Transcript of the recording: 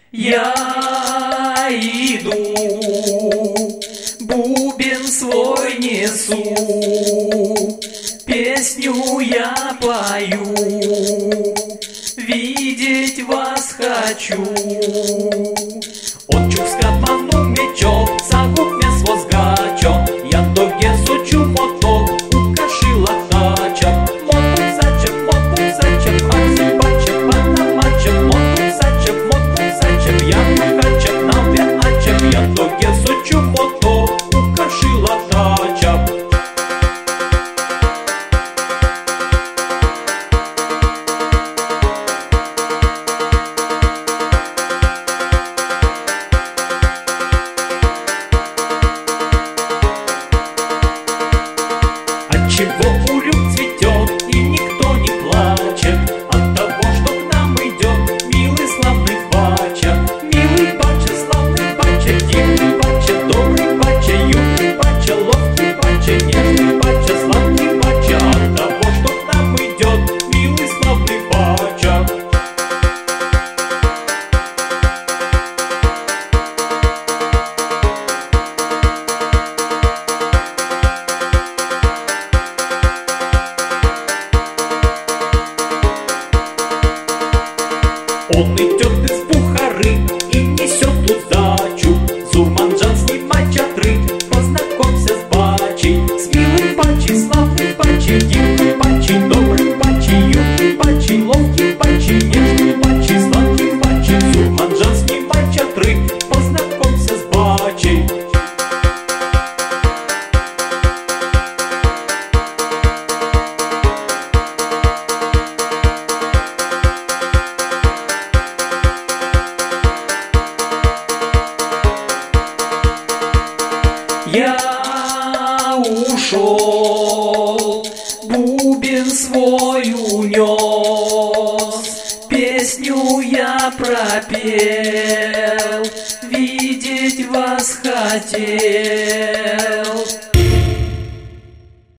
Я иду, бубен свой несу, песню я пою, видеть вас хочу. Отчук скапану мечо, загуб м'яс возгачо, я доге сучу моток, укашила хача. Моток зачеп, аси бачеп, панамачеп, моток зачеп, я хачеп, наве ачеп, я доге сучу моток, укашила хача. Отчего урюк цветет и никто не плачет? От того, что к нам идет милый славный бача. Милый бача, славный бача, дивный бача, добрый бача, юный бача, ловкий бача, нежный бача, сладкий бача. От того, что к нам идет милый славный бача. Он идет из Бухары и несет удачу. Зурманджан снимать чатры, познакомься с бачей. С милым бачей, славный бачей, дивный бачей, добрый бачей, юный бачей, ловкий бачей, нежный бачей, сладкий бачей. Зурманджан снимать чатры, познакомься с бачей. Я ушел, бубен свой унес, песню я пропел, видеть вас хотел.